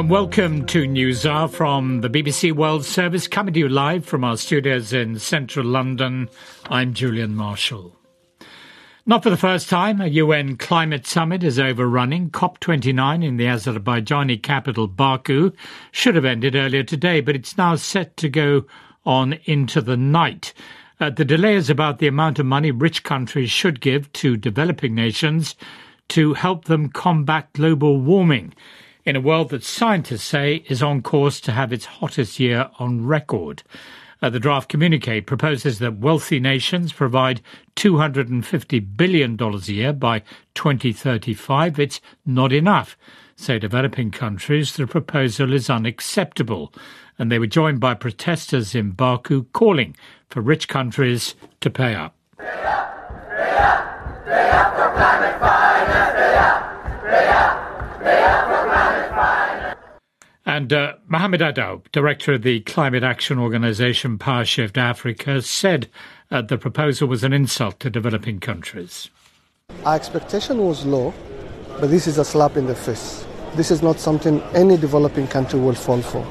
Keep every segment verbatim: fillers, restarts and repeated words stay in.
and welcome to NewsHour from the B B C World Service, coming to you live from our studios in central London. I'm Julian Marshall. Not for the first time, a U N climate summit is overrunning. COP twenty-nine in the Azerbaijani capital Baku should have ended earlier today, but it's now set to go on into the night. Uh, the delay is about the amount of money rich countries should give to developing nations to help them combat global warming, in a world that scientists say is on course to have its hottest year on record. Uh, the draft communiqué proposes that wealthy nations provide two hundred fifty billion dollars a year by twenty thirty-five. It's not enough, say developing countries. The proposal is unacceptable, and they were joined by protesters in Baku calling for rich countries to pay up. Pay up, pay up, pay up for climate finance, pay up, pay up, pay up for climate finance. And uh, Mohamed Adaoub, director of the Climate Action Organisation PowerShift Africa, said uh, the proposal was an insult to developing countries. Our expectation was low, but this is a slap in the face. This is not something any developing country will fall for.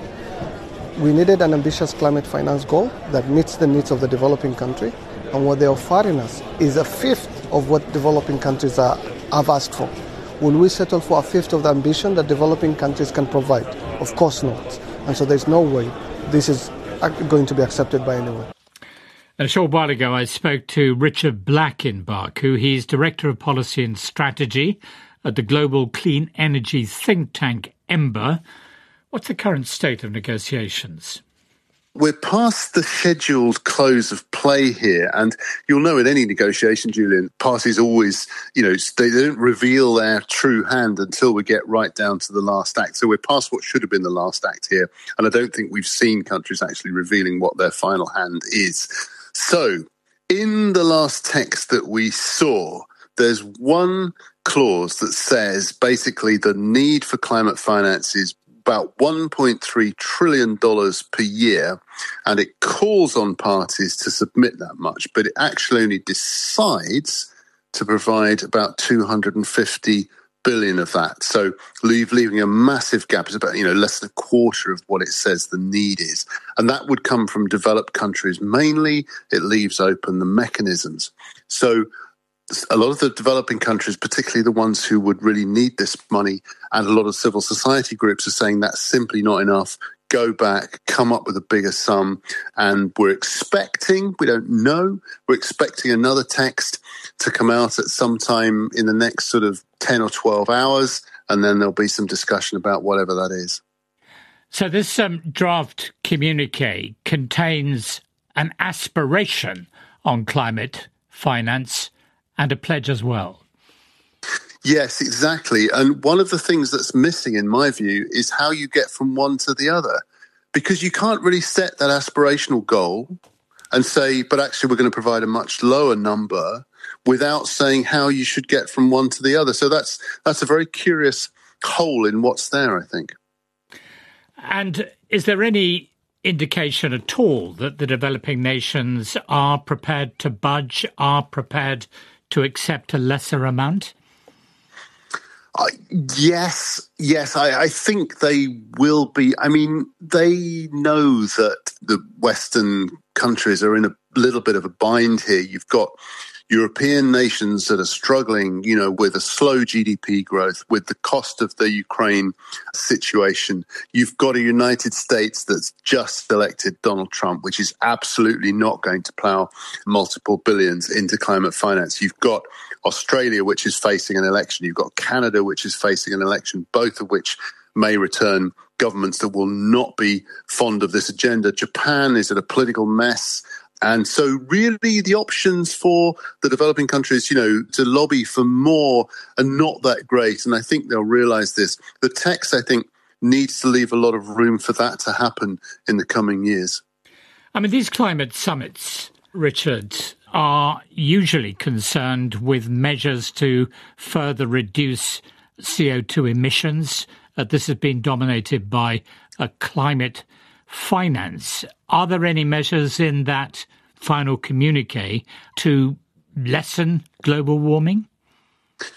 We needed an ambitious climate finance goal that meets the needs of the developing country, and what they are offering us is a fifth of what developing countries are, have asked for. Will we settle for a fifth of the ambition that developing countries can provide? Of course not. And so there's no way this is going to be accepted by anyone. And a short while ago, I spoke to Richard Black in Baku. He's Director of Policy and Strategy at the global clean energy think tank Ember. What's the current state of negotiations? We're past the scheduled close of play here, and you'll know in any negotiation, Julian, parties always, you know, they don't reveal their true hand until we get right down to the last act. So we're past what should have been the last act here, and I don't think we've seen countries actually revealing what their final hand is. So in the last text that we saw, there's one clause that says basically the need for climate finance is about one point three trillion dollars per year, and it calls on parties to submit that much, but it actually only decides to provide about two hundred fifty billion dollars of that. So leave, leaving a massive gap. It's about, you know, less than a quarter of what it says the need is. And that would come from developed countries mainly. It leaves open the mechanisms. So a lot of the developing countries, particularly the ones who would really need this money, and a lot of civil society groups are saying that's simply not enough. Go back, come up with a bigger sum. And we're expecting, we don't know, we're expecting another text to come out at some time in the next sort of ten or twelve hours. And then there'll be some discussion about whatever that is. So this um, draft communique contains an aspiration on climate finance and a pledge as well. Yes, exactly. And one of the things that's missing, in my view, is how you get from one to the other. Because you can't really set that aspirational goal and say, but actually we're going to provide a much lower number without saying how you should get from one to the other. So that's that's a very curious hole in what's there, I think. And is there any indication at all that the developing nations are prepared to budge, are prepared to accept a lesser amount? Uh, yes, yes, I, I think they will be. I mean, they know that the Western countries are in a little bit of a bind here. You've got European nations that are struggling, you know, with a slow G D P growth, with the cost of the Ukraine situation. You've got a United States that's just elected Donald Trump, which is absolutely not going to plow multiple billions into climate finance. You've got Australia, which is facing an election. You've got Canada, which is facing an election, both of which may return governments that will not be fond of this agenda. Japan is in a political mess. And so really the options for the developing countries, you know, to lobby for more are not that great. And I think they'll realize this. The text, I think, needs to leave a lot of room for that to happen in the coming years. I mean, these climate summits, Richard, are usually concerned with measures to further reduce C O two emissions. Uh, this has been dominated by a climate finance. Are there any measures in that final communique to lessen global warming?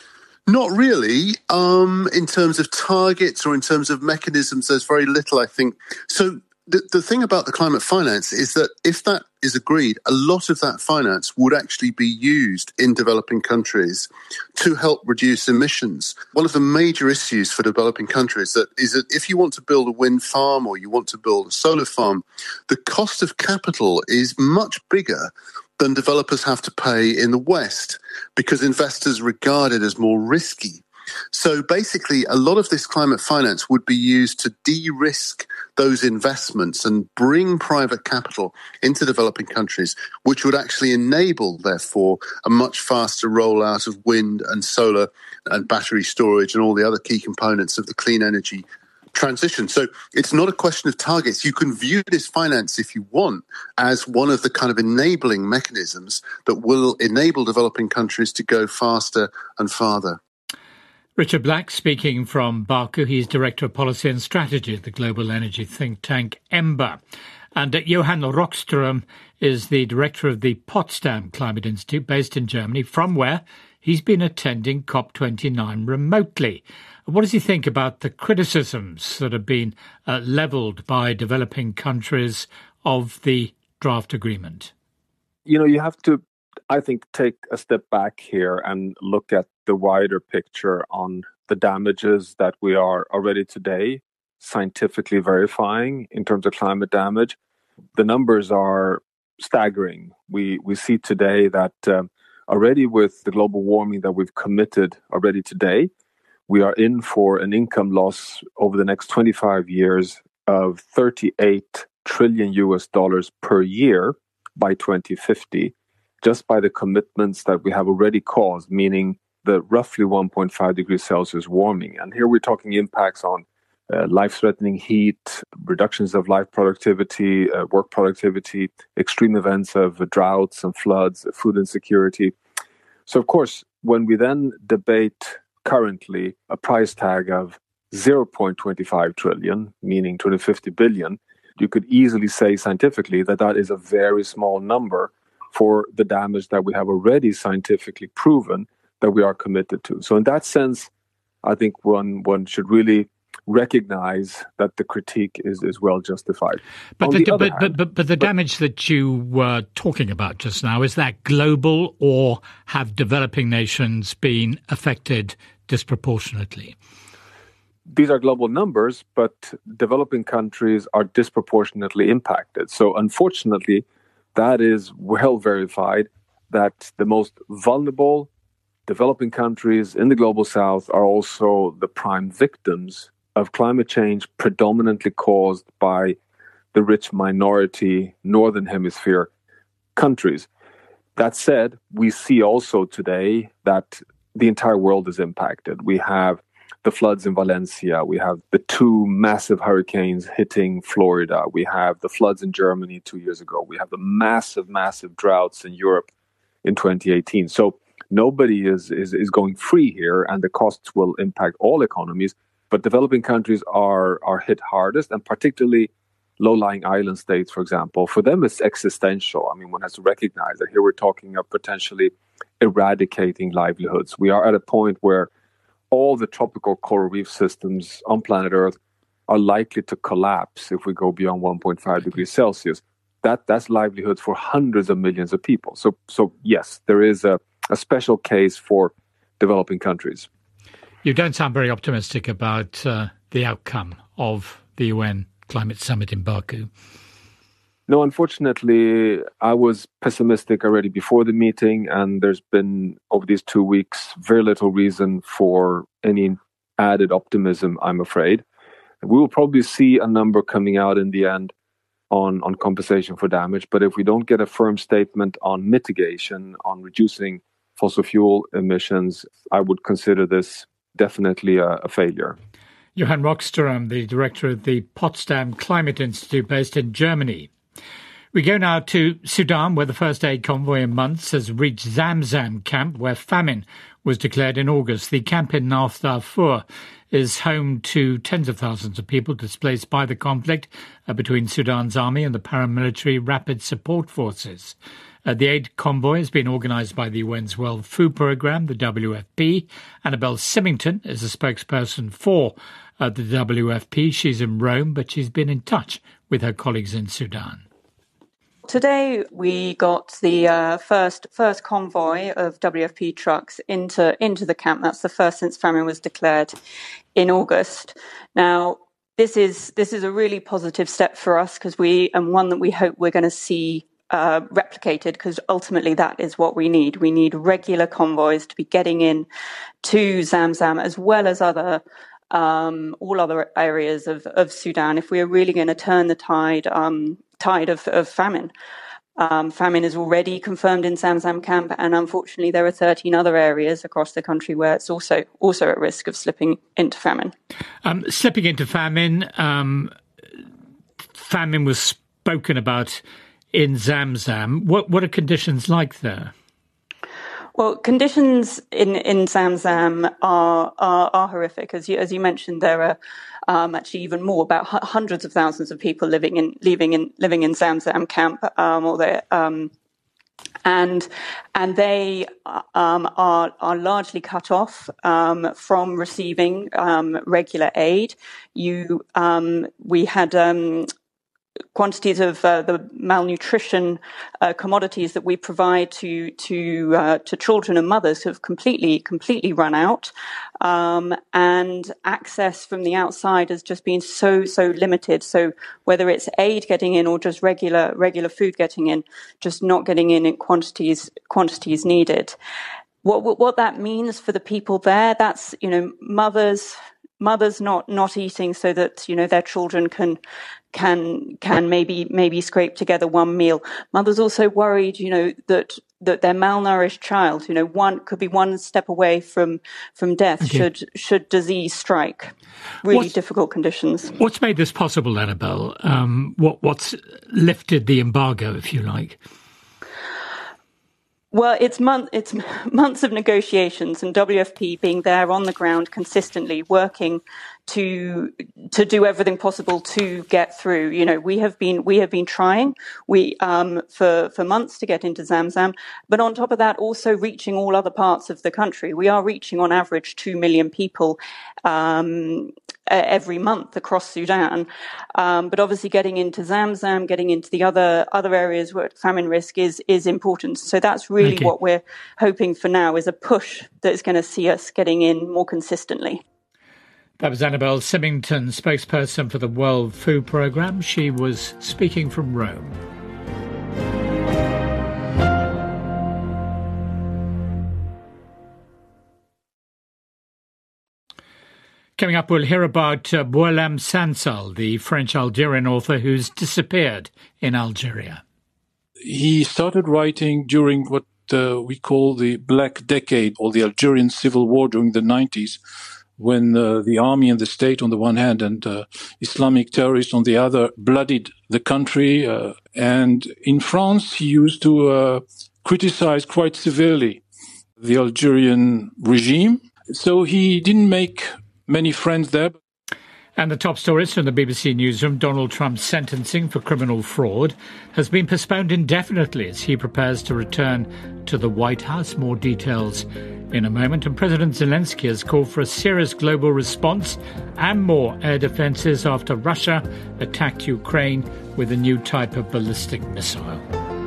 Not really. Um, in terms of targets or in terms of mechanisms, there's very little, I think. So the, the thing about the climate finance is that if that is agreed, a lot of that finance would actually be used in developing countries to help reduce emissions. One of the major issues for developing countries that is that if you want to build a wind farm or you want to build a solar farm, the cost of capital is much bigger than developers have to pay in the West because investors regard it as more risky. So basically, a lot of this climate finance would be used to de-risk those investments and bring private capital into developing countries, which would actually enable, therefore, a much faster rollout of wind and solar and battery storage and all the other key components of the clean energy transition. So it's not a question of targets. You can view this finance, if you want, as one of the kind of enabling mechanisms that will enable developing countries to go faster and farther. Richard Black speaking from Baku. He's Director of Policy and Strategy at the global energy think tank EMBA. And uh, Johan Rockström is the Director of the Potsdam Climate Institute based in Germany, from where he's been attending COP twenty-nine remotely. What does he think about the criticisms that have been uh, levelled by developing countries of the draft agreement? You know, you have to, I think, take a step back here and look at the wider picture on the damages that we are already today scientifically verifying in terms of climate damage. The numbers are staggering. We we see today that um, already with the global warming that we've committed already today, we are in for an income loss over the next twenty-five years of thirty-eight trillion U S dollars per year by twenty fifty, just by the commitments that we have already caused, meaning the roughly one point five degrees Celsius warming. And here we're talking impacts on uh, life-threatening heat, reductions of life productivity, uh, work productivity, extreme events of uh, droughts and floods, food insecurity. So, of course, when we then debate currently a price tag of zero point two five trillion, meaning two hundred fifty billion, you could easily say scientifically that that is a very small number for the damage that we have already scientifically proven that we are committed to. So in that sense, I think one one should really recognize that the critique is, is well justified. But the, the but, hand, but, but, but the but, damage that you were talking about just now, is that global, or have developing nations been affected disproportionately? These are global numbers, but developing countries are disproportionately impacted. So unfortunately, that is well verified that the most vulnerable developing countries in the global south are also the prime victims of climate change, predominantly caused by the rich minority northern hemisphere countries. That said, we see also today that the entire world is impacted. We have the floods in Valencia. We have the two massive hurricanes hitting Florida. We have the floods in Germany two years ago. We have the massive, massive droughts in Europe in twenty eighteen. So nobody is, is, is going free here, and the costs will impact all economies. But developing countries are, are hit hardest, and particularly low-lying island states, for example. For them, it's existential. I mean, one has to recognize that here we're talking of potentially eradicating livelihoods. We are at a point where all the tropical coral reef systems on planet Earth are likely to collapse if we go beyond one point five degrees Celsius. That that's livelihoods for hundreds of millions of people. So, so yes, there is a, a special case for developing countries. You don't sound very optimistic about uh, the outcome of the U N Climate Summit in Baku. No, unfortunately, I was pessimistic already before the meeting, and there's been, over these two weeks, very little reason for any added optimism, I'm afraid. We will probably see a number coming out in the end on, on compensation for damage, but if we don't get a firm statement on mitigation, on reducing fossil fuel emissions, I would consider this definitely a, a failure. Johan Rockström, the director of the Potsdam Climate Institute based in Germany. We go now to Sudan, where the first aid convoy in months has reached Zamzam camp, where famine was declared in August. The camp in North Darfur is home to tens of thousands of people displaced by the conflict uh, between Sudan's army and the paramilitary Rapid Support Forces. Uh, the aid convoy has been organised by the U N's World Food Programme, the W F P. Annabelle Symington is a spokesperson for uh, the W F P. She's in Rome, but she's been in touch with her colleagues in Sudan. Today we got the uh, first first convoy of W F P trucks into into the camp. That's the first since famine was declared in August. Now, this is this is a really positive step for us because we and one that we hope we're going to see uh, replicated, because ultimately that is what we need. We need regular convoys to be getting in to Zamzam as well as other um, all other areas of, of Sudan if we are really going to turn the tide. Um, tide of, of famine. Um, famine is already confirmed in Zamzam camp, and unfortunately there are thirteen other areas across the country where it's also also at risk of slipping into famine. Um, slipping into famine, um, famine was spoken about in Zamzam. What, what are conditions like there? Well, conditions in, in Zamzam are, are, are horrific. As you, as you mentioned, there are um, actually even more, about h- hundreds of thousands of people living in living in living in Zamzam camp, um, or they, um, and and they um, are are largely cut off um, from receiving um, regular aid. You, um, we had. Um, quantities of uh, the malnutrition uh, commodities that we provide to to uh, to children and mothers have completely completely run out, um, and access from the outside has just been so so limited. So whether it's aid getting in or just regular regular food getting in, just not getting in in quantities quantities needed. What what that means for the people there, that's, you know, mothers mothers not not eating so that, you know, their children can can can maybe maybe scrape together one meal. Mothers also worried, you know, that that their malnourished child, you know, one could be one step away from from death okay. should should disease strike. Really what's, difficult conditions. What's made this possible, Annabelle? Um, what what's lifted the embargo, if you like? Well, it's, month, it's months of negotiations and W F P being there on the ground consistently working to to do everything possible to get through. You know, we have been we have been trying we um, for for months to get into Zamzam, but on top of that, also reaching all other parts of the country. We are reaching on average two million people um, every month across Sudan, um, but obviously getting into Zamzam, getting into the other other areas where famine risk is is important. So that's really okay. what we're hoping for now, is a push that is going to see us getting in more consistently. That was Annabelle Symington, spokesperson for the World Food Programme. She was speaking from Rome. Coming up, we'll hear about uh, Boualem Sansal, the French-Algerian author who's disappeared in Algeria. He started writing during what uh, we call the Black Decade, or the Algerian Civil War during the nineties, when uh, the army and the state on the one hand and uh, Islamic terrorists on the other bloodied the country. Uh, and in France, he used to uh, criticize quite severely the Algerian regime. So he didn't make many friends there. And the top stories from the B B C Newsroom: Donald Trump's sentencing for criminal fraud has been postponed indefinitely as he prepares to return to the White House. More details in a moment. And President Zelensky has called for a serious global response and more air defences after Russia attacked Ukraine with a new type of ballistic missile.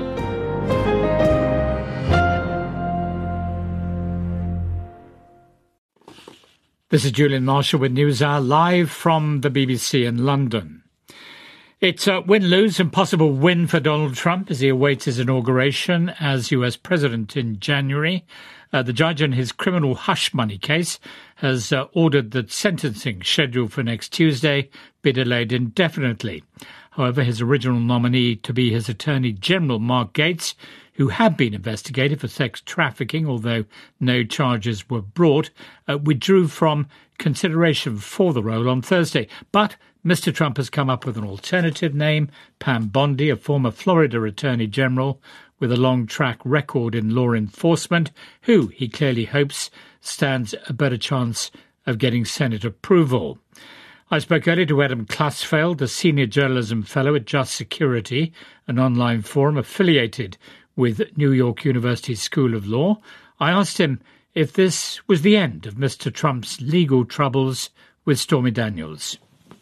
This is Julian Marshall with NewsHour, live from the B B C in London. It's a win-lose and possible win for Donald Trump as he awaits his inauguration as U S president in January. Uh, the judge in his criminal hush money case has uh, ordered that sentencing scheduled for next Tuesday be delayed indefinitely. However, his original nominee to be his Attorney General, Mark Gates, who had been investigated for sex trafficking, although no charges were brought, uh, withdrew from consideration for the role on Thursday. But Mister Trump has come up with an alternative name, Pam Bondi, a former Florida Attorney General with a long track record in law enforcement, who he clearly hopes stands a better chance of getting Senate approval. I spoke earlier to Adam Klasfeld, a senior journalism fellow at Just Security, an online forum affiliated with New York University School of Law. I asked him if this was the end of Mister Trump's legal troubles with Stormy Daniels.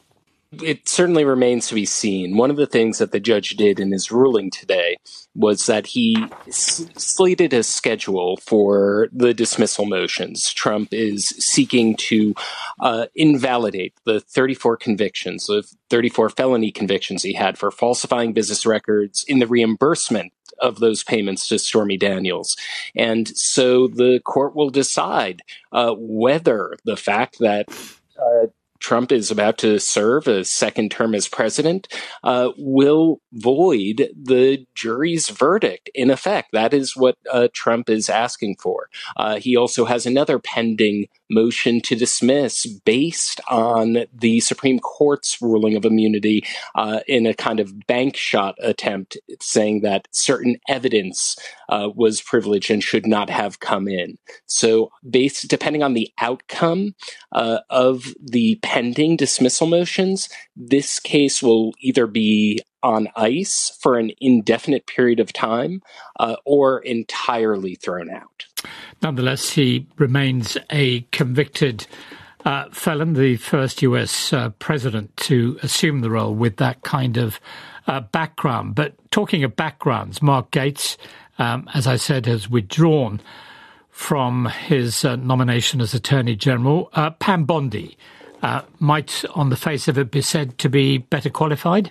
It certainly remains to be seen. One of the things that the judge did in his ruling today was that he s- slated a schedule for the dismissal motions. Trump is seeking to uh, invalidate the thirty-four convictions, the thirty-four felony convictions he had for falsifying business records in the reimbursement of those payments to Stormy Daniels. And so the court will decide uh, whether the fact that uh, Trump is about to serve a second term as president uh, will void the jury's verdict. In effect, that is what uh, Trump is asking for. Uh, he also has another pending motion to dismiss based on the Supreme Court's ruling of immunity uh, in a kind of bank shot attempt, saying that certain evidence uh, was privileged and should not have come in. So based, depending on the outcome uh, of the pending dismissal motions, this case will either be on ice for an indefinite period of time uh, or entirely thrown out. Nonetheless, he remains a convicted uh, felon, the first U S uh, president to assume the role with that kind of uh, background. But talking of backgrounds, Mark Gates, um, as I said, has withdrawn from his uh, nomination as Attorney General. Uh, Pam Bondi uh, might, on the face of it, be said to be better qualified?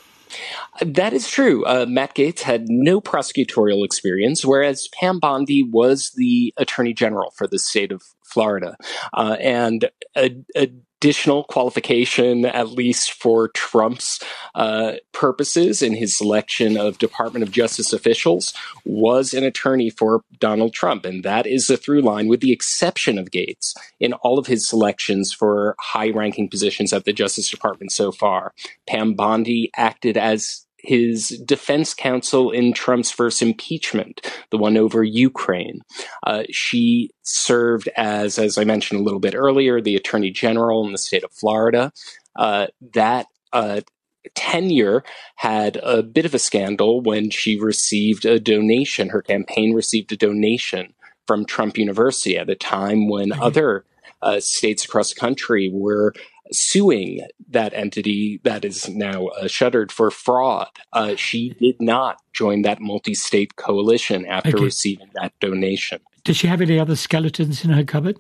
That is true. Uh, Matt Gaetz had no prosecutorial experience, whereas Pam Bondi was the Attorney General for the state of Florida. Uh, and a, additional qualification, at least for Trump's uh, purposes in his selection of Department of Justice officials, was an attorney for Donald Trump. And that is the through line, with the exception of Gaetz, in all of his selections for high-ranking positions at the Justice Department so far. Pam Bondi acted as his defense counsel in Trump's first impeachment, the one over Ukraine. Uh, she served as, as I mentioned a little bit earlier, the Attorney General in the state of Florida. Uh, that uh, tenure had a bit of a scandal when she received a donation. Her campaign received a donation from Trump University at a time when mm-hmm. other uh, states across the country were suing that entity that is now uh, shuttered for fraud. Uh, she did not join that multi-state coalition after okay. receiving that donation. Does she have any other skeletons in her cupboard?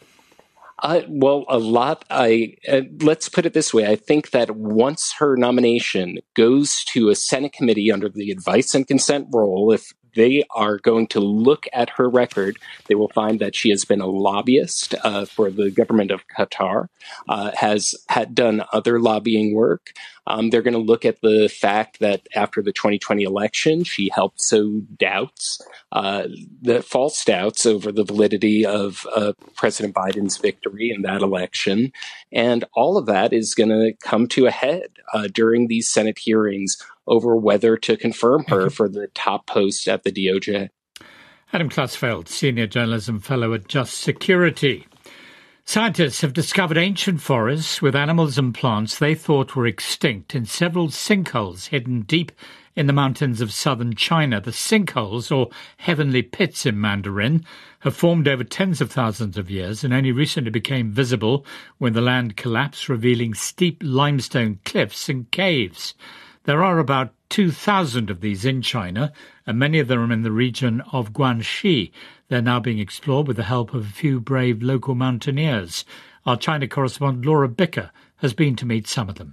Uh, well, a lot. I uh, let's put it this way. I think that once her nomination goes to a Senate committee under the advice and consent role, if they are going to look at her record, they will find that she has been a lobbyist uh, for the government of Qatar, uh, has had done other lobbying work. Um, they're going to look at the fact that after the twenty twenty election, she helped sow doubts, uh, the false doubts over the validity of uh, President Biden's victory in that election. And all of that is going to come to a head uh, during these Senate hearings over whether to confirm her for the top post at the D O J. Adam Klutzfeld, Senior Journalism Fellow at Just Security. Scientists have discovered ancient forests with animals and plants they thought were extinct in several sinkholes hidden deep in the mountains of southern China. The sinkholes, or heavenly pits in Mandarin, have formed over tens of thousands of years and only recently became visible when the land collapsed, revealing steep limestone cliffs and caves. There are about two thousand of these in China, and many of them are in the region of Guangxi. They're now being explored with the help of a few brave local mountaineers. Our China correspondent Laura Bicker has been to meet some of them.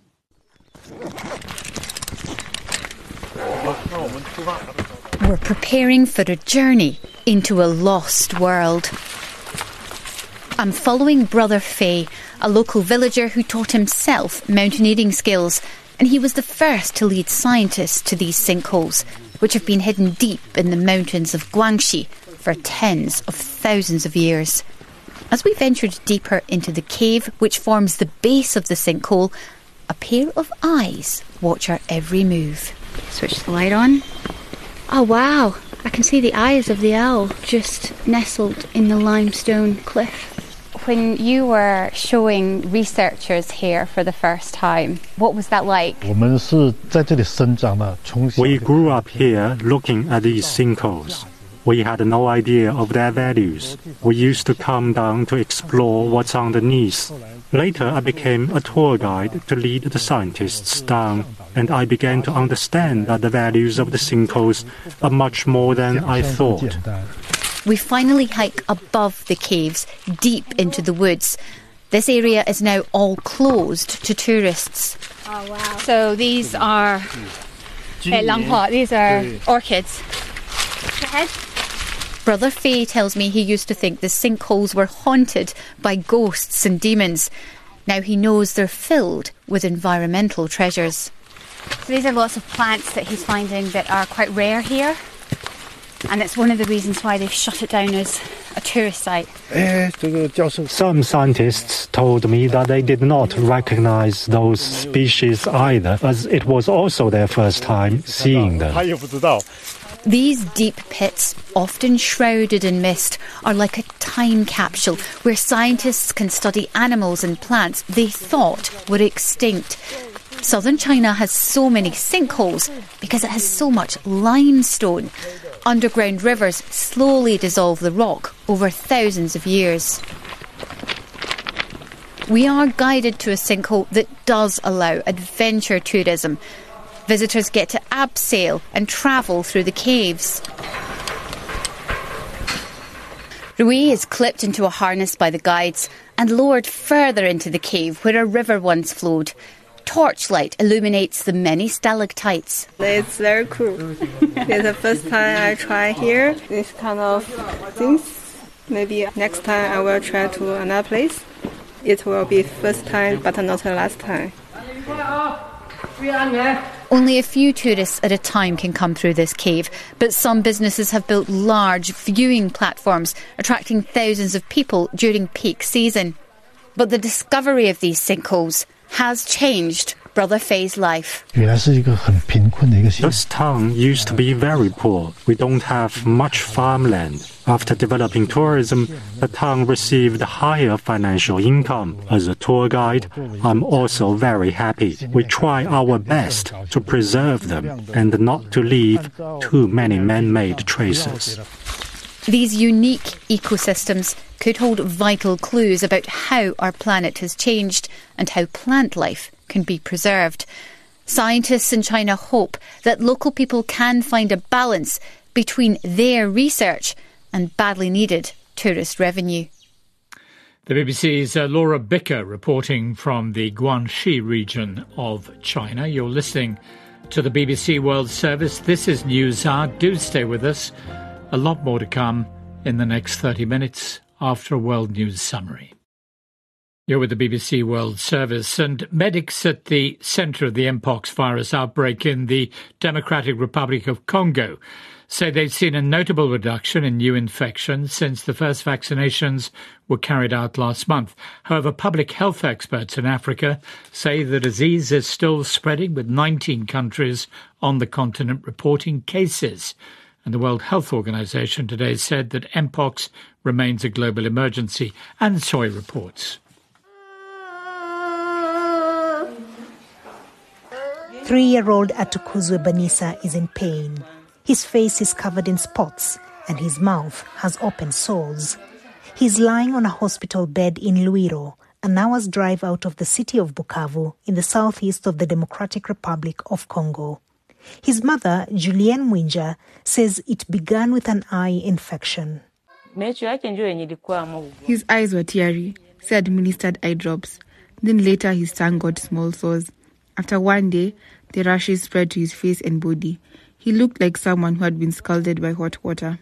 We're preparing for a journey into a lost world. I'm following Brother Fei, a local villager who taught himself mountaineering skills, and he was the first to lead scientists to these sinkholes, which have been hidden deep in the mountains of Guangxi for tens of thousands of years. As we ventured deeper into the cave which forms the base of the sinkhole, a pair of eyes watch our every move. Switch the light on. Oh wow, I can see the eyes of the owl just nestled in the limestone cliff. when you were showing researchers here for the first time, what was that like? We grew up here looking at these sinkholes. We had no idea of their values. We used to come down to explore what's underneath. Later, I became a tour guide to lead the scientists down, and I began to understand that the values of the sinkholes are much more than I thought. We finally hike above the caves, deep into the woods. This area is now all closed to tourists. Oh, wow. So these are uh, langhua, these are orchids. Go ahead. Brother Fei tells me he used to think the sinkholes were haunted by ghosts and demons. Now he knows they're filled with environmental treasures. So these are lots of plants that he's finding that are quite rare here. And it's one of the reasons why they've shut it down as a tourist site. Some scientists told me that they did not recognize those species either, as it was also their first time seeing them. These deep pits, often shrouded in mist, are like a time capsule where scientists can study animals and plants they thought were extinct. Southern China has so many sinkholes because it has so much limestone. Underground rivers slowly dissolve the rock over thousands of years. We are guided to a sinkhole that does allow adventure tourism. Visitors get to abseil and travel through the caves. Rui is clipped into a harness by the guides and lowered further into the cave where a river once flowed. Torchlight illuminates the many stalactites. It's very cool. It's the first time I try here. This kind of things. Maybe next time I will try to another place. It will be first time, but not the last time. Only a few tourists at a time can come through this cave, but some businesses have built large viewing platforms, attracting thousands of people during peak season. But the discovery of these sinkholes has changed Brother Fei's life. This town used to be very poor. We don't have much farmland. After developing tourism, the town received higher financial income. As a tour guide, I'm also very happy. We try our best to preserve them and not to leave too many man-made traces. These unique ecosystems could hold vital clues about how our planet has changed and how plant life can be preserved. Scientists in China hope that local people can find a balance between their research and badly needed tourist revenue. The B B C's uh, Laura Bicker reporting from the Guangxi region of China. You're listening to the B B C World Service. This is NewsHour. Do stay with us. A lot more to come in the next thirty minutes after a World News Summary. You're with the B B C World Service, and medics at the centre of the Mpox virus outbreak in the Democratic Republic of Congo say they've seen a notable reduction in new infections since the first vaccinations were carried out last month. However, public health experts in Africa say the disease is still spreading, with nineteen countries on the continent reporting cases. And the World Health Organization today said that Mpox remains a global emergency. And Soy reports. Three-year-old Atukuzwe Banisa is in pain. His face is covered in spots and his mouth has open sores. He's lying on a hospital bed in Luiro, an hour's drive out of the city of Bukavu in the southeast of the Democratic Republic of Congo. His mother, Julienne Mwinja, says it began with an eye infection. His eyes were teary, so I administered eye drops. Then later his tongue got small sores. After one day, the rashes spread to his face and body. He looked like someone who had been scalded by hot water.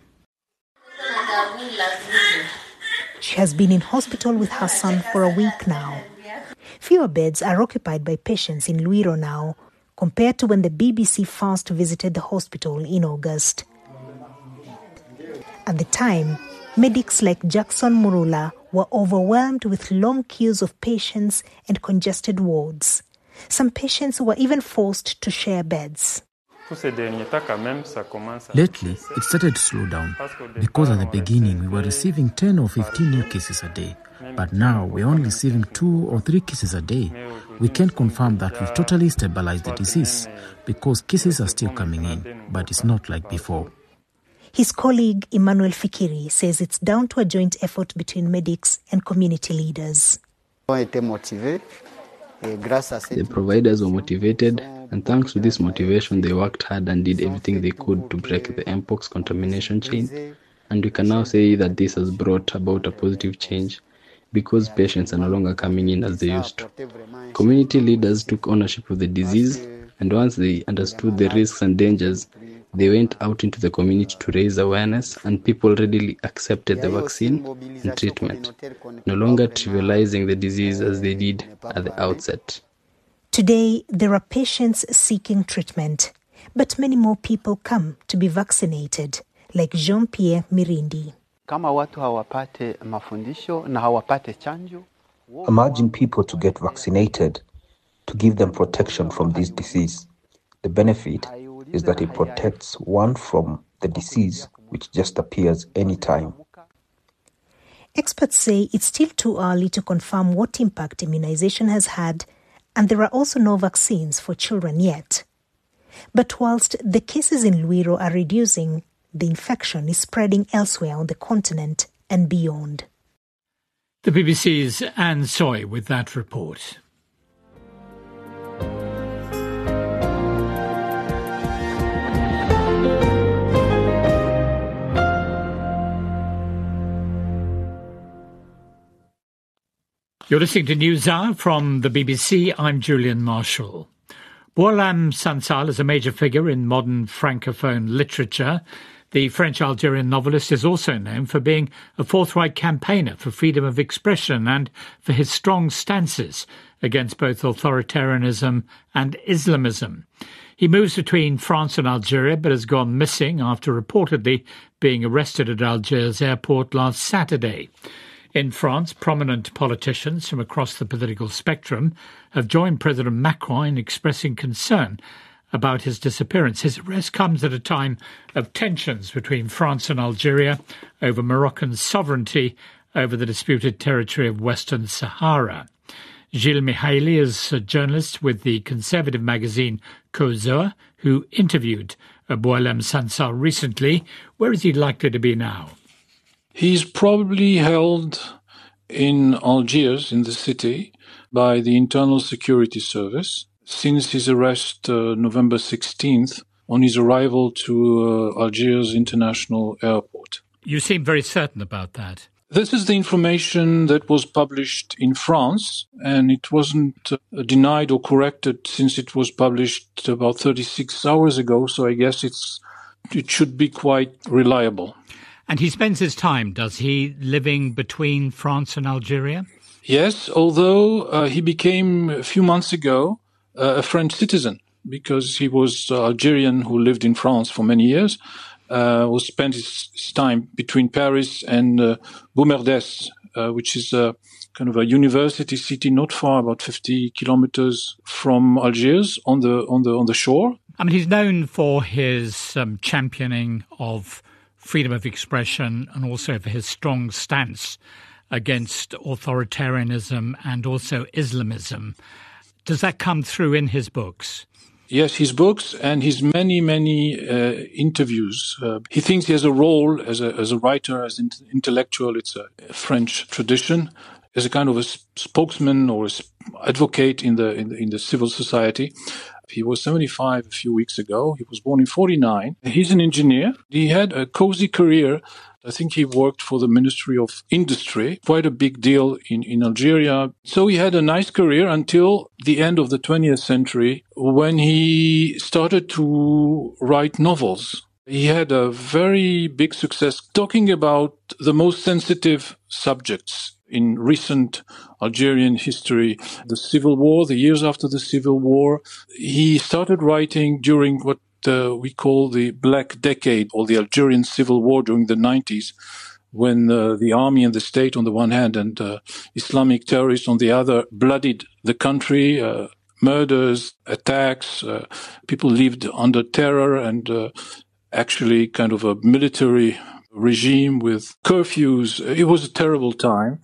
She has been in hospital with her son for a week now. Fewer beds are occupied by patients in Luiro now, compared to when the B B C first visited the hospital in August. At the time, medics like Jackson Murula were overwhelmed with long queues of patients and congested wards. Some patients were even forced to share beds. Lately, it started to slow down because at the beginning we were receiving ten or fifteen new cases a day, but now we're only receiving two or three cases a day. We can't confirm that we've totally stabilized the disease because cases are still coming in, but it's not like before. His colleague Emmanuel Fikiri says it's down to a joint effort between medics and community leaders. The providers were motivated, and thanks to this motivation, they worked hard and did everything they could to break the mpox contamination chain. And we can now say that this has brought about a positive change because patients are no longer coming in as they used to. Community leaders took ownership of the disease, and once they understood the risks and dangers, they went out into the community to raise awareness, and people readily accepted the vaccine and treatment, no longer trivializing the disease as they did at the outset. Today, there are patients seeking treatment, but many more people come to be vaccinated, like Jean-Pierre Mirindi. I'm urging people to get vaccinated to give them protection from this disease. The benefit is that it protects one from the disease, which just appears anytime. Experts say it's still too early to confirm what impact immunization has had, and there are also no vaccines for children yet. But whilst the cases in Luiro are reducing, the infection is spreading elsewhere on the continent and beyond. The B B C's Anne Soy with that report. You're listening to NewsHour from the B B C. I'm Julian Marshall. Boualem Sansal is a major figure in modern Francophone literature. The French-Algerian novelist is also known for being a forthright campaigner for freedom of expression and for his strong stances against both authoritarianism and Islamism. He moves between France and Algeria but has gone missing after reportedly being arrested at Algiers airport last Saturday. In France, prominent politicians from across the political spectrum have joined President Macron in expressing concern about his disappearance. His arrest comes at a time of tensions between France and Algeria over Moroccan sovereignty over the disputed territory of Western Sahara. Gilles Mihaili is a journalist with the conservative magazine Causeur, who interviewed Boualem Sansal recently. Where is he likely to be now? He's probably held in Algiers, in the city, by the Internal Security Service since his arrest uh, November sixteenth on his arrival to uh, Algiers International Airport. You seem very certain about that. This is the information that was published in France, and it wasn't uh, denied or corrected since it was published about thirty-six hours ago, so I guess it's it should be quite reliable. And he spends his time, does he, living between France and Algeria? Yes, although uh, he became a few months ago uh, a French citizen because he was uh, Algerian who lived in France for many years, uh, who spent his, his time between Paris and uh, Boumerdès, uh, which is a kind of a university city not far, about fifty kilometers from Algiers on the on the on the shore. I mean, he's known for his um, championing of freedom of expression and also for his strong stance against authoritarianism and also Islamism. Does that come through in his books? Yes, his books and his many, many uh, interviews. Uh, he thinks he has a role as a as a writer, as an intellectual. It's a French tradition, as a kind of a spokesman or a advocate in the in the, in the civil society. He was seventy-five a few weeks ago. He was born in forty-nine. He's an engineer. He had a cozy career. I think he worked for the Ministry of Industry, quite a big deal in, in Algeria. So he had a nice career until the end of the twentieth century when he started to write novels. He had a very big success talking about the most sensitive subjects in recent Algerian history, the civil war, the years after the civil war. He started writing during what uh, we call the Black Decade, or the Algerian Civil War during the nineties, when uh, the army and the state on the one hand and uh, Islamic terrorists on the other bloodied the country, uh, murders, attacks. Uh, people lived under terror and uh, actually kind of a military regime with curfews. It was a terrible time.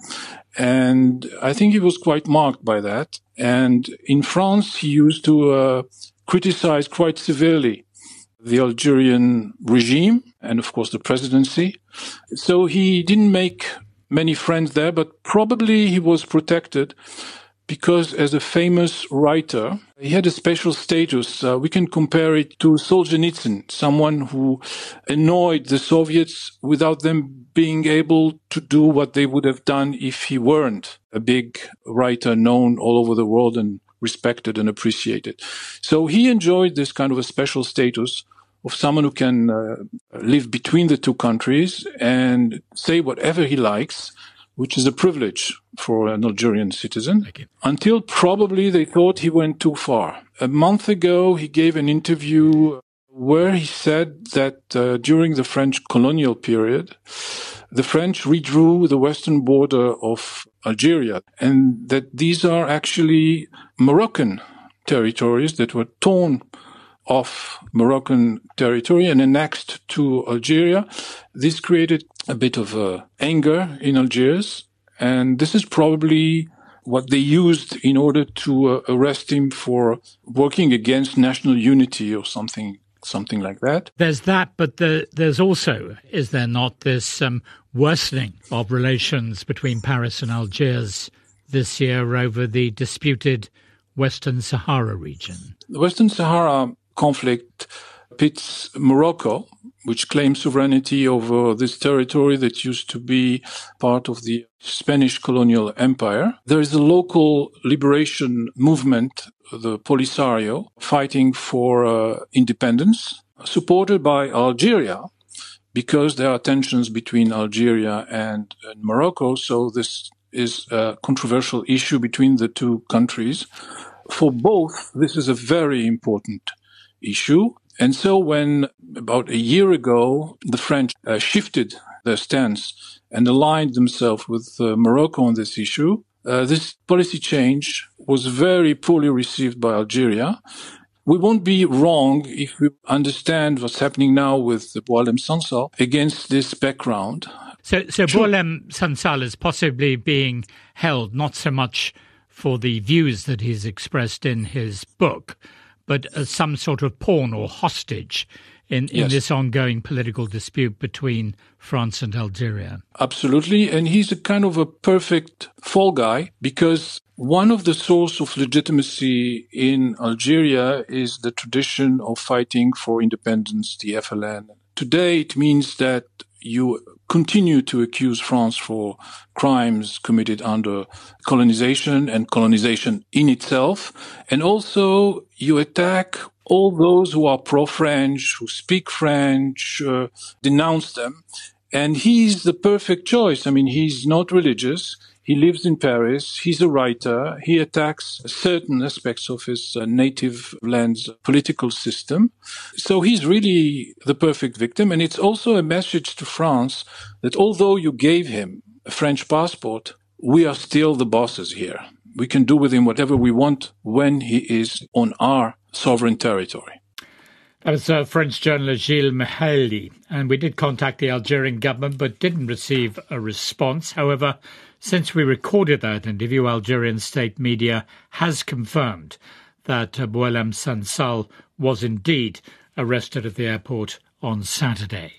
And I think he was quite marked by that. And in France, he used to uh, criticize quite severely the Algerian regime and, of course, the presidency. So he didn't make many friends there, but probably he was protected because as a famous writer, he had a special status. Uh, we can compare it to Solzhenitsyn, someone who annoyed the Soviets without them being able to do what they would have done if he weren't a big writer known all over the world and respected and appreciated. So he enjoyed this kind of a special status of someone who can uh, live between the two countries and say whatever he likes, which is a privilege for an Algerian citizen, until probably they thought he went too far. A month ago, he gave an interview where he said that uh, during the French colonial period, the French redrew the western border of Algeria, and that these are actually Moroccan territories that were torn off Moroccan territory and annexed to Algeria. This created a bit of uh, anger in Algiers, and this is probably what they used in order to uh, arrest him for working against national unity or something something like that. There's that, but the, there's also, is there not, this um, worsening of relations between Paris and Algiers this year over the disputed Western Sahara region? The Western Sahara conflict pits Morocco, which claims sovereignty over this territory that used to be part of the Spanish colonial empire. There is a local liberation movement, the Polisario, fighting for uh, independence, supported by Algeria, because there are tensions between Algeria and, and Morocco. So this is a controversial issue between the two countries. For both, this is a very important issue. And so when about a year ago, the French uh, shifted their stance and aligned themselves with uh, Morocco on this issue, uh, this policy change was very poorly received by Algeria. We won't be wrong if we understand what's happening now with Boualem Sansal against this background. So, so Sure. Boualem Sansal is possibly being held not so much for the views that he's expressed in his book, but as some sort of pawn or hostage in, in Yes. this ongoing political dispute between France and Algeria. Absolutely. And he's a kind of a perfect fall guy, because one of the sources of legitimacy in Algeria is the tradition of fighting for independence, the F L N. Today, it means that you continue to accuse France for crimes committed under colonization and colonization in itself. And also you attack all those who are pro-French, who speak French, uh, denounce them. And he's the perfect choice. I mean, he's not religious. He lives in Paris. He's a writer. He attacks certain aspects of his uh, native land's political system. So he's really the perfect victim. And it's also a message to France that although you gave him a French passport, we are still the bosses here. We can do with him whatever we want when he is on our sovereign territory. That was uh, French journalist Gilles Mehaili, and we did contact the Algerian government but didn't receive a response. However, since we recorded that interview, Algerian state media has confirmed that uh, Boualem Sansal was indeed arrested at the airport on Saturday.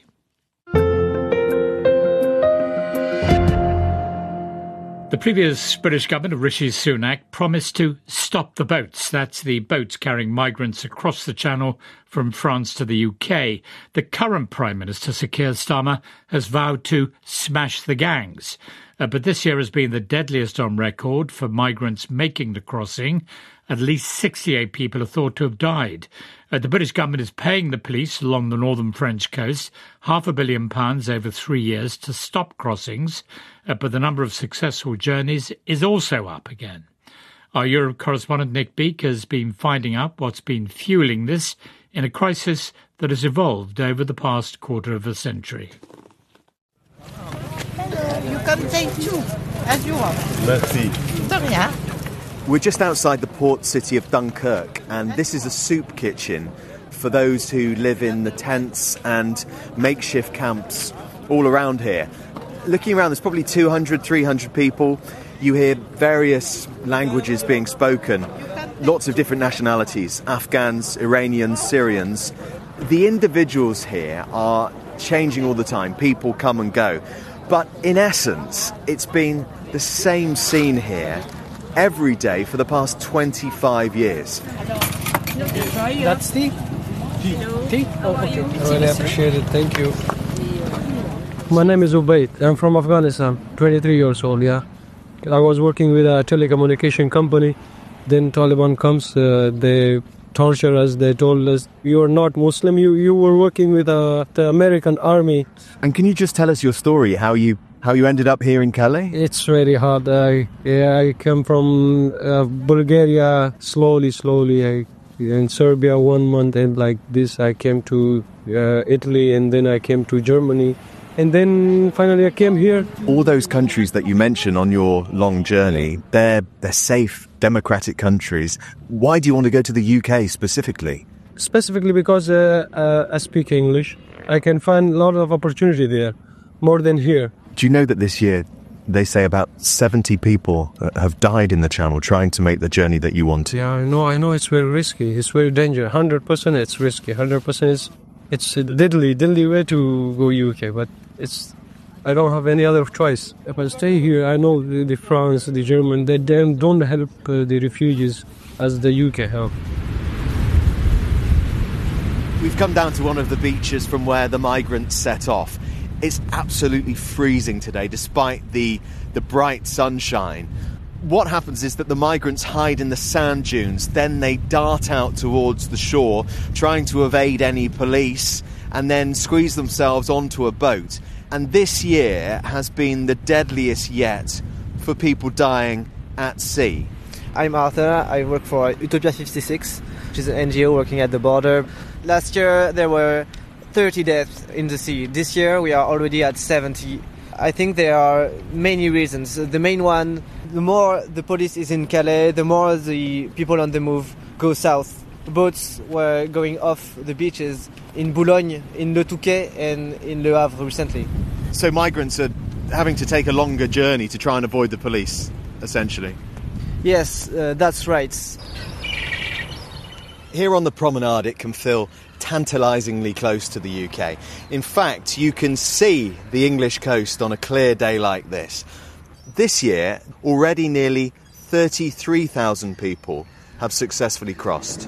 The previous British government of Rishi Sunak promised to stop the boats. That's the boats carrying migrants across the Channel from France to the U K. The current Prime Minister, Sir Keir Starmer, has vowed to smash the gangs. Uh, but this year has been the deadliest on record for migrants making the crossing. At least sixty-eight people are thought to have died. Uh, the British government is paying the police along the northern French coast half a billion pounds over three years to stop crossings, uh, but the number of successful journeys is also up again. Our Europe correspondent Nick Beake has been finding out what's been fueling this in a crisis that has evolved over the past quarter of a century. You can take two, as you want. Merci. De rien. We're just outside the port city of Dunkirk, and this is a soup kitchen for those who live in the tents and makeshift camps all around here. Looking around, there's probably two hundred, three hundred people. You hear various languages being spoken, lots of different nationalities, Afghans, Iranians, Syrians. The individuals here are changing all the time. People come and go. But in essence, it's been the same scene here every day for the past twenty-five years. That's tea? Tea? Oh, okay. I really appreciate it. Thank you. My name is Ubaid. I'm from Afghanistan, twenty-three years old, yeah. I was working with a telecommunication company. Then Taliban comes, uh, they torture us. They told us, you are not Muslim, you, you were working with uh, the American army. And can you just tell us your story, how you how you ended up here in Calais? It's very hard. I, yeah, I come from uh, Bulgaria slowly, slowly. I, in Serbia one month, and like this I came to uh, Italy, and then I came to Germany. And then finally I came here. All those countries that you mention on your long journey, they're, they're safe, democratic countries. Why do you want to go to the U K specifically? Specifically because uh, uh, I speak English. I can find a lot of opportunity there, more than here. Do you know that this year they say about seventy people have died in the Channel trying to make the journey that you want? Yeah, I know, I know it's very risky. It's very dangerous. one hundred percent it's risky. one hundred percent is it's a deadly, deadly way to go U K, but it's I don't have any other choice. If I stay here, I know the, the France, the German, they don't help uh, the refugees as the U K help. We've come down to one of the beaches from where the migrants set off. It's absolutely freezing today, despite the, the bright sunshine. What happens is that the migrants hide in the sand dunes, then they dart out towards the shore, trying to evade any police, and then squeeze themselves onto a boat. And this year has been the deadliest yet for people dying at sea. I'm Arthur. I work for Utopia fifty-six, which is an N G O working at the border. Last year there were thirty deaths in the sea. This year we are already at seventy. I think there are many reasons. The main one, the more the police is in Calais, the more the people on the move go south. Boats were going off the beaches in Boulogne, in Le Touquet and in Le Havre recently. So migrants are having to take a longer journey to try and avoid the police, essentially? Yes, uh, that's right. Here on the promenade it can feel tantalisingly close to the U K. In fact, you can see the English coast on a clear day like this. This year, already nearly thirty-three thousand people have successfully crossed.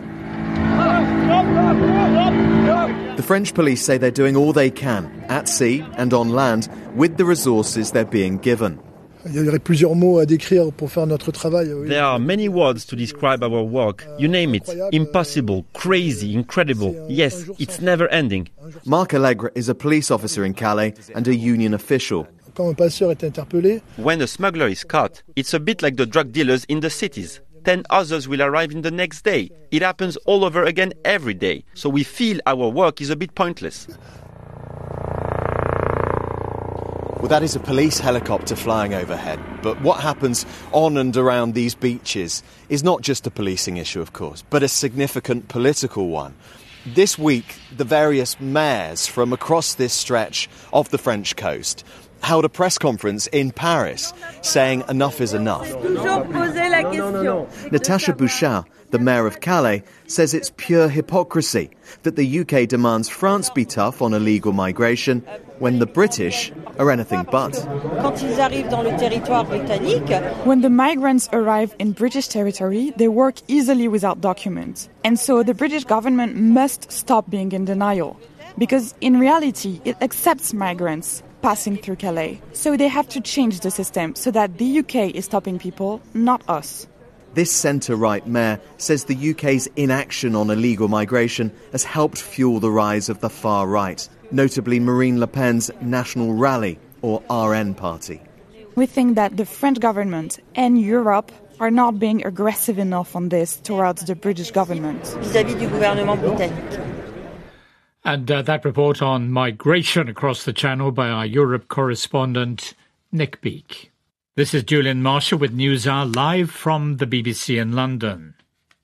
The French police say they're doing all they can, at sea and on land, with the resources they're being given. There are many words to describe our work. You name it. Impossible, crazy, incredible. Yes, it's never ending. Marc Allègre is a police officer in Calais and a union official. When a smuggler is caught, it's a bit like the drug dealers in the cities. Ten others will arrive in the next day. It happens all over again every day. So we feel our work is a bit pointless. Well, that is a police helicopter flying overhead. But what happens on and around these beaches is not just a policing issue, of course, but a significant political one. This week, the various mayors from across this stretch of the French coast held a press conference in Paris saying enough is enough. Natasha Bouchard, the mayor of Calais, says it's pure hypocrisy that the U K demands France be tough on illegal migration when the British are anything but. When the migrants arrive in British territory, they work easily without documents. And so the British government must stop being in denial, because in reality it accepts migrants passing through Calais. So they have to change the system so that the U K is stopping people, not us. This centre-right mayor says the U K's inaction on illegal migration has helped fuel the rise of the far right, notably Marine Le Pen's National Rally, or R N party. We think that the French government and Europe are not being aggressive enough on this towards the British government. Vis-à-vis du gouvernement britannique. And uh, that report on migration across the Channel by our Europe correspondent, Nick Beake. This is Julian Marshall with NewsHour live from the B B C in London.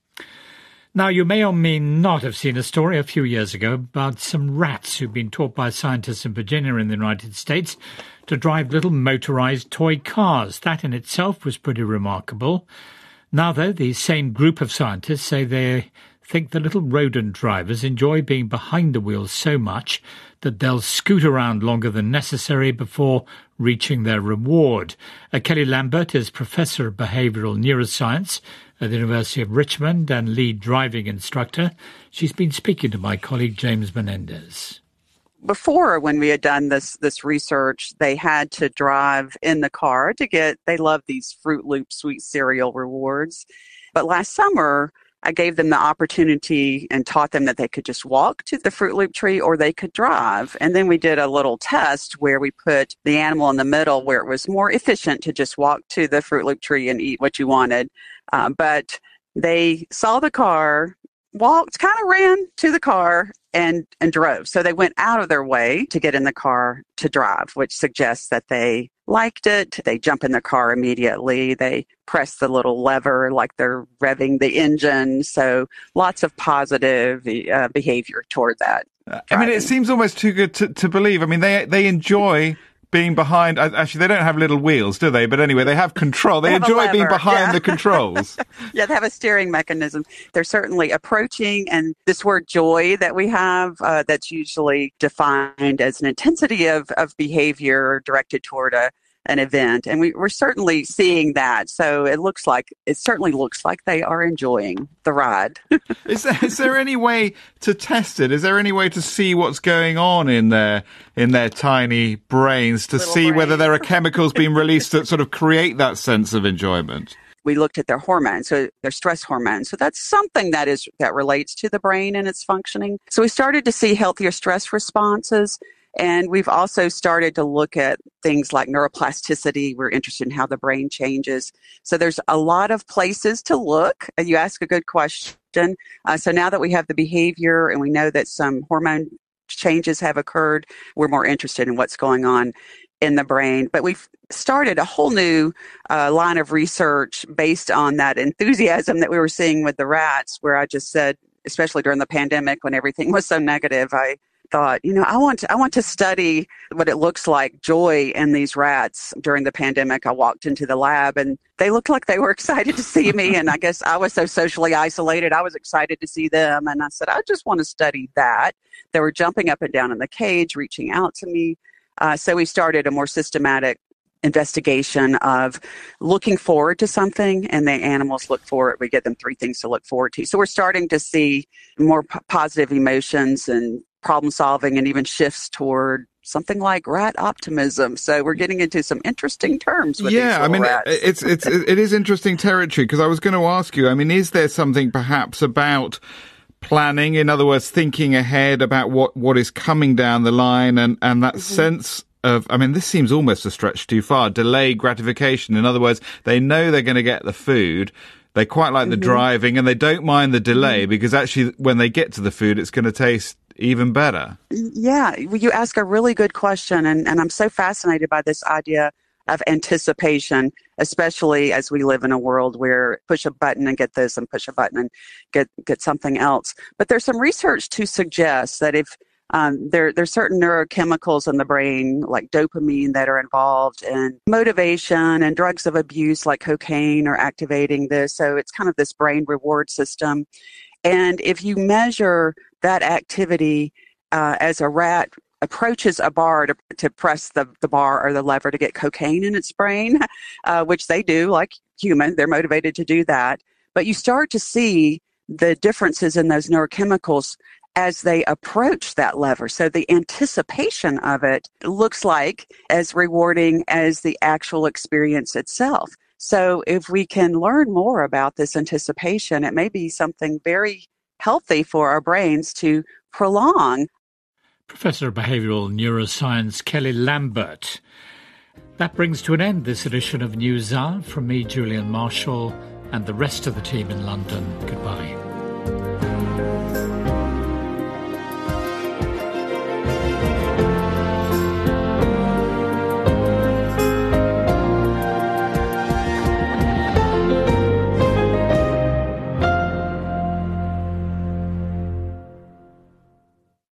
Now, you may or may not have seen a story a few years ago about some rats who've been taught by scientists in Virginia in the United States to drive little motorised toy cars. That in itself was pretty remarkable. Now, though, the same group of scientists say they think the little rodent drivers enjoy being behind the wheel so much that they'll scoot around longer than necessary before reaching their reward. Uh, Kelly Lambert is Professor of Behavioural Neuroscience at the University of Richmond and lead driving instructor. She's been speaking to my colleague James Menendez. Before, when we had done this this research, they had to drive in the car to get, they love these Fruit Loop sweet cereal rewards. But last summer, I gave them the opportunity and taught them that they could just walk to the Fruit Loop tree or they could drive. And then we did a little test where we put the animal in the middle where it was more efficient to just walk to the Fruit Loop tree and eat what you wanted. Uh, but they saw the car, walked, kind of ran to the car and, and drove. So they went out of their way to get in the car to drive, which suggests that they liked it. They jump in the car immediately. They press the little lever like they're revving the engine. So lots of positive uh, behavior toward that. I driving. mean, it seems almost too good to, to believe. I mean, they they enjoy being behind. Actually, they don't have little wheels, do they? But anyway, they have control. They, they enjoy lever, being behind yeah. the controls. Yeah, they have a steering mechanism. They're certainly approaching. And this word joy that we have, uh, that's usually defined as an intensity of, of behavior directed toward a an event. And we, we're certainly seeing that. So it looks like, it certainly looks like they are enjoying the ride. is, there, is there any way to test it? Is there any way to see what's going on in their, in their tiny brains to Little see brain. whether there are chemicals being released that sort of create that sense of enjoyment? We looked at their hormones, so their stress hormones. So that's something that is, that relates to the brain and its functioning. So we started to see healthier stress responses. And we've also started to look at things like neuroplasticity. We're interested in how the brain changes. So there's a lot of places to look. You ask a good question. Uh, so now that we have the behavior and we know that some hormone changes have occurred, we're more interested in what's going on in the brain. But we've started a whole new uh, line of research based on that enthusiasm that we were seeing with the rats, where I just said, especially during the pandemic when everything was so negative, I thought, you know, I want to, I want to study what it looks like, joy in these rats. During the pandemic, I walked into the lab and they looked like they were excited to see me. And I guess I was so socially isolated, I was excited to see them. And I said, I just want to study that. They were jumping up and down in the cage, reaching out to me. Uh, so we started a more systematic investigation of looking forward to something, and the animals look for it. We get them three things to look forward to. So we're starting to see more p- positive emotions and problem solving, and even shifts toward something like rat optimism. So we're getting into some interesting terms with yeah, these I mean, rats. it's it's it is interesting territory, because I was going to ask you, I mean, is there something perhaps about planning, in other words, thinking ahead about what, what is coming down the line, and, and that mm-hmm. sense of, I mean, this seems almost a stretch too far, delayed gratification. In other words, they know they're going to get the food. They quite like mm-hmm. the driving, and they don't mind the delay mm-hmm. because actually when they get to the food, it's going to taste even better. Yeah, you ask a really good question, and, and I'm so fascinated by this idea of anticipation, especially as we live in a world where push a button and get this and push a button and get, get something else. But there's some research to suggest that if um, there there's certain neurochemicals in the brain, like dopamine, that are involved in motivation, and drugs of abuse like cocaine are activating this. So it's kind of this brain reward system. And if you measure that activity uh, as a rat approaches a bar to, to press the, the bar or the lever to get cocaine in its brain, uh, which they do, like human, they're motivated to do that. But you start to see the differences in those neurochemicals as they approach that lever. So the anticipation of it looks like as rewarding as the actual experience itself. So if we can learn more about this anticipation, it may be something very healthy for our brains to prolong. Professor of Behavioural Neuroscience Kelly Lambert. That brings to an end this edition of NewsHour. From me, Julian Marshall, and the rest of the team in London. Goodbye.